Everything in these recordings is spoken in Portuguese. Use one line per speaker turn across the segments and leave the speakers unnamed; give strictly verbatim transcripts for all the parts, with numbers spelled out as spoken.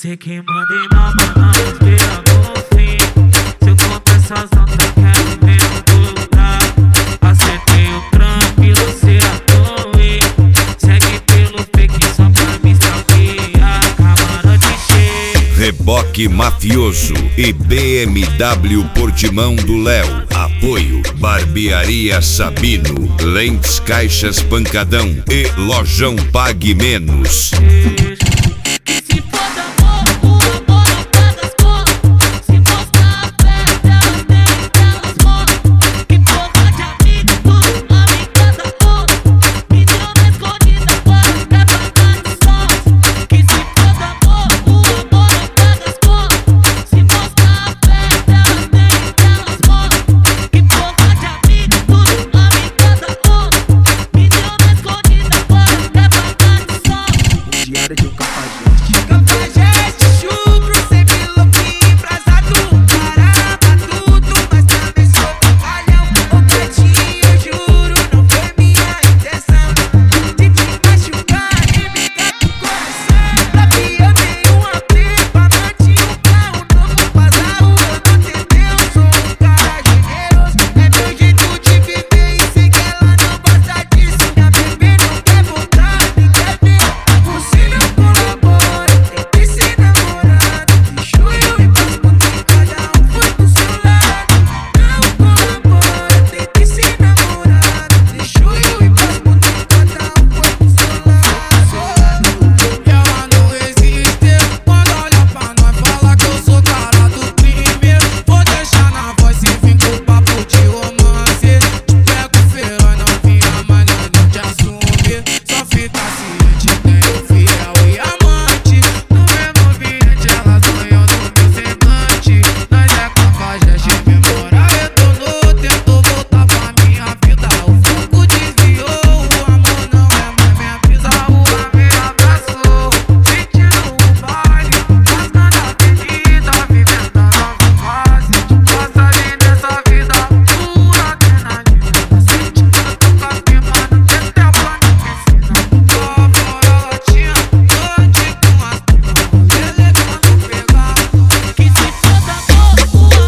Sei que mandei na mão, esperando o fim. Se eu contar essas notas, quero ver voltar. Acertei o tranquilo, cê atoe. Segue pelo fake só pra me extraviar. Camarote cheio.
Reboque Mafioso e B M W Portimão do Léo. Apoio Barbearia Sabino, Lentes Caixas Pancadão e Lojão Pague Menos.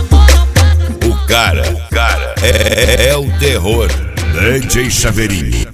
O cara, o cara é, é o terror. D J Chaveirinho.